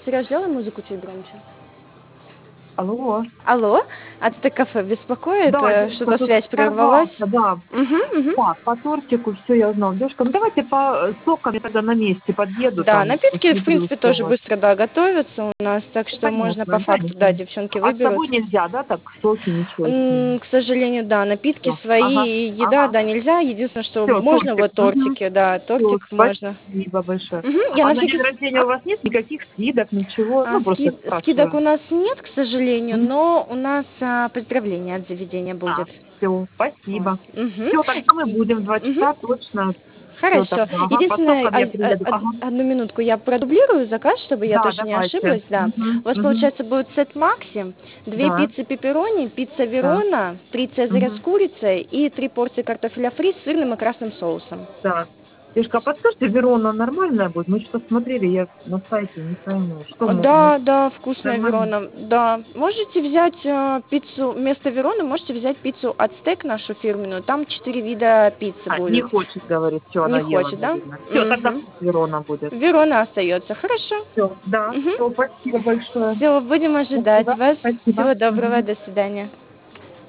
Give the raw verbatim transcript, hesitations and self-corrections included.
Сереж, сделай музыку чуть громче. Алло. Алло, Ацтек Кафе беспокоит? Да, Э, девушка, Что-то тут связь прервалась? прорвался, да. Угу, угу. Так, по тортику все я узнала. Девушка, ну давайте по э, сокам я тогда на месте подъеду, Да, там напитки, в посмотрю, принципе, что у тоже вас. быстро, да, готовятся у нас, так Ну, что можно по понятно, факту, да, понятно. девчонки А с собой выберут. нельзя, да, так, соки, ничего с М, ними? К сожалению, да, напитки Всё. Ага, свои, и еда, ага. да, нельзя. Единственное, что Всё, можно, тортик. вот Мгм. тортики, да, Всё, тортик можно. спасибо большое. Мгм, я А на на всякий... день с- рождения а? у вас нет никаких скидок, ничего? А, Ну, просто ски- скидок спрашиваю. у нас нет, к сожалению, М. но у нас а, поздравление от заведения А, будет. всё, Вот. спасибо. Мгм. Всё, тогда мы И- будем в два мгм. часа точно. Всё Хорошо. тогда. Ага, по Единственное, сокам а- я а- приеду. од- Ага. одну минутку я продублирую заказ, чтобы я Да, тоже не давайте. ошиблась. Да. Мгм, У вас, мгм. получается, будет сет Макси, две Да, пиццы пепперони, пицца да. Верона, три цезаря с Мгм. курицей и три порции картофеля фри с сырным и красным соусом. Да. Девушка, а подскажите, Верона нормальная будет? Мы что-то смотрели, я на сайте не пойму. Что мо мо Да, да, вкусная нормально? Верона. Да. Можете взять э, пиццу, вместо Вероны можете взять пиццу Ацтек нашу фирменную. Там четыре вида пиццы А, не будет. хочет, говорит, всё, Не она ела, хочет, да? наверно. Всё, тогда Угу. пусть Верона будет. Верона остается. Хорошо. Всё, да, Угу. всё, спасибо большое. Все, будем ожидать Спасибо, вас. спасибо. Всего доброго, Мгм. до свидания.